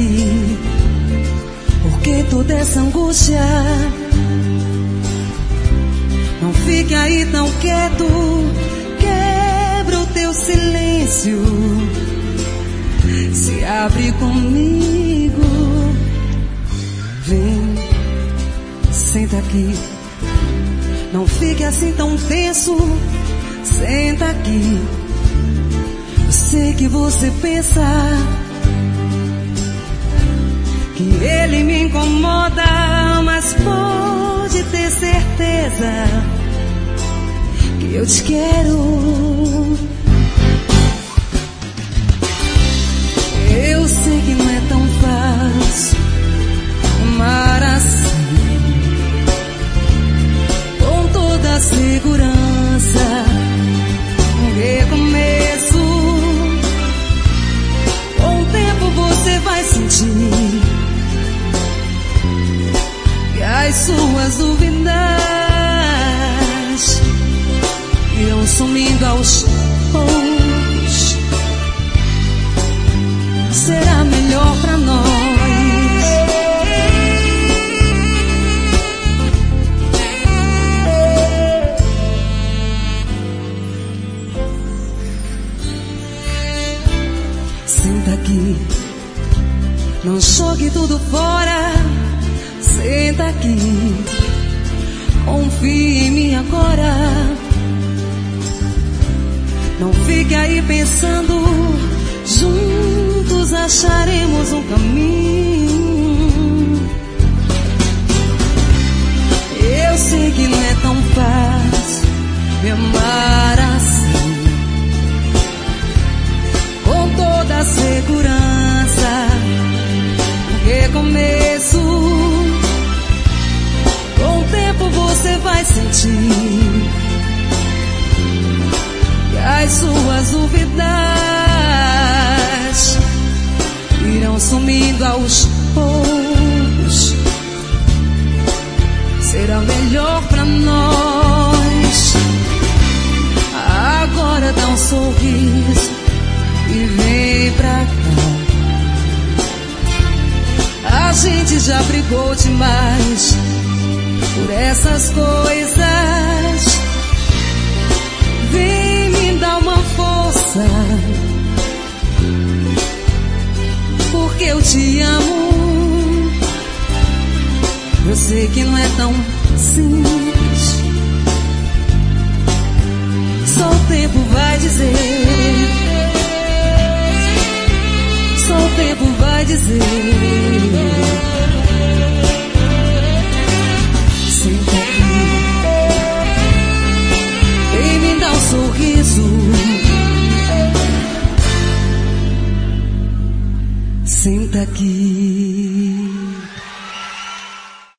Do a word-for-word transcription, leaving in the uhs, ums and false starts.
aqui. Por que toda essa angústia? Não fique aí tão quieto, quebra o teu silêncio, se abre comigo. Vem, senta aqui, não fique assim tão tenso, senta aqui. Eu sei que você pensa que ele me incomoda, mas pode ter certeza que eu te quero. Eu sei que não é tão fácil amar assim, com toda a segurança, um recomeço. Com o tempo você vai sentir que as suas dúvidas irão sumindo aos poucos. Será melhor pra nós. Senta aqui, não jogue tudo fora. Senta aqui, confie em mim agora. Não fique aí pensando, juntos acharemos um caminho. Eu sei que não é tão fácil me amar assim, com toda a segurança, um recomeço. Com o tempo você vai sentir que as suas dúvidas irão sumindo aos poucos. Será melhor pra nós. Agora dá um sorriso e vem pra cá. A gente já brigou demais por essas coisas. Vem me dar uma força, porque eu te amo. Eu sei que não é tão simples, só o tempo vai dizer. Só o tempo vai dizer. Senta aqui, vem me dar um sorriso. Senta aqui.